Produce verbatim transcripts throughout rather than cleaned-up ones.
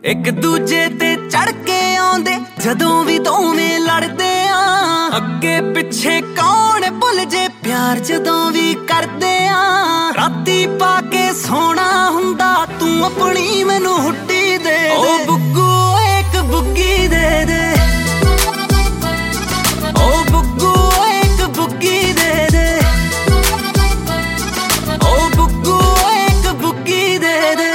ਇੱਕ ਦੂਜੇ ਤੇ ਚੜ ਕੇ ਆਉਂਦੇ ਜਦੋਂ ਵੀ ਦੋਵੇਂ ਲੜਦੇ ਆ। ਅੱਗੇ ਪਿੱਛੇ ਕੌਣ ਭੁੱਲ ਜੇ ਪਿਆਰ ਜਦੋਂ ਵੀ ਕਰਦੇ ਆ। ਰਾਤੀ ਪਾ ਕੇ ਸੋਣਾ ਹੁੰਦਾ ਤੂੰ ਆਪਣੀ ਮੈਨੂੰ ਹੁੱਡੀ ਦੇ ਦੇ। ਓ ਬੁੱਗੂ ਇੱਕ ਬੁੱਗੀ ਦੇ ਦੇ, ਓ ਬੁੱਗੂ ਇੱਕ ਬੁੱਗੀ ਦੇ ਦੇ, ਓ ਬੁੱਗੂ ਇੱਕ ਬੁੱਗੀ ਦੇ ਦੇ।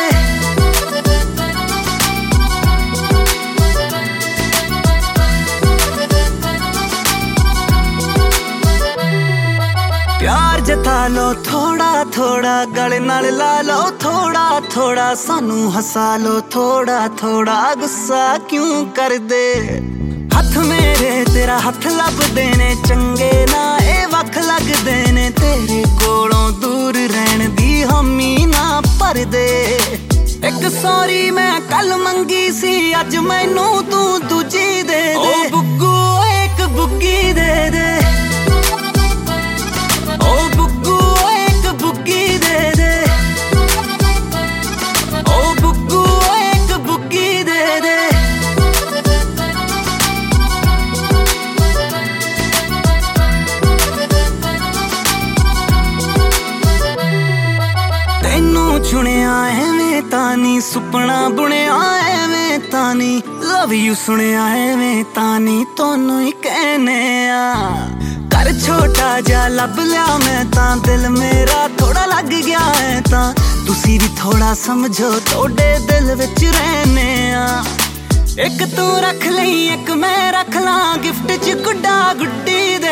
ਪਿਆਰ ਜਤਾ ਲੋ ਥੋੜਾ ਥੋੜਾ, ਗਲ ਨਾਲ ਲਾ ਲੋ ਥੋੜਾ ਥੋੜਾ, ਸਾਨੂੰ ਹਸਾ ਲੋ ਥੋੜਾ ਥੋੜਾ, ਗੁੱਸਾ ਕਿਉਂ ਕਰਦੇ। ਹੱਥ ਮੇਰੇ ਤੇਰਾ ਹੱਥ ਲੱਭਦੇ ਨੇ, ਚੰਗੇ ਨਾ ਇਹ ਵੱਖ ਲੱਗਦੇ ਨੇ। ਤੇਰੇ ਕੋਲੋਂ ਦੂਰ ਰਹਿਣ ਦੀ ਹਾਮੀ ਨਾ ਭਰਦੇ। ਇੱਕ ਸੌਰੀ ਮੈਂ ਕੱਲ ਮੰਗੀ ਸੀ, ਅੱਜ ਮੈਨੂੰ ਤੂੰ ਦੂਜੀ ਦੇ ਦੇ। ਓ ਬੁੱਗੂ ਇੱਕ ਬੁੱਗੀ ਦੇ ਦੇ, ਓ ਬੁੱਗੂ ਇੱਕ ਬੁੱਗੀ ਦੇ ਦੇ, ਓ ਬੁੱਗੂ ਇੱਕ ਬੁੱਗੀ ਦੇ ਦੇ। ਤੈਨੂੰ ਚੁਣਿਆ ਐਵੇਂ ਤਾਂ ਨੀ, ਸੁਪਨਾ ਬੁਣਿਆ ਐਵੇਂ ਤਾਂ ਨੀ, ਲਵ ਯੂ ਸੁਣਿਆ ਐਵੇਂ ਤਾਂ ਨੀ, ਤੁਹਾਨੂੰ ਹੀ ਕਹਿਨੇ ਆ। ਘਰ ਛੋਟਾ ਜਿਹਾ ਲੱਭ ਲਿਆ ਮੈਂ ਤਾਂ, ਦਿਲ ਮੇਰਾ ਥੋੜਾ ਲੱਗ ਗਿਆ ਹੈ ਤਾਂ। ਤੁਸੀਂ ਵੀ ਥੋੜਾ ਸਮਝੋ, ਤੁਹਾਡੇ ਦਿਲ ਵਿੱਚ ਰਹਿਨੇ ਆ। ਇੱਕ ਤੂੰ ਰੱਖ ਲਈ ਇੱਕ ਮੈਂ ਰੱਖ ਲਾਂ, ਗਿਫਟ ਚ ਗੁੱਡਾ ਗੁੱਡੀ ਦੇ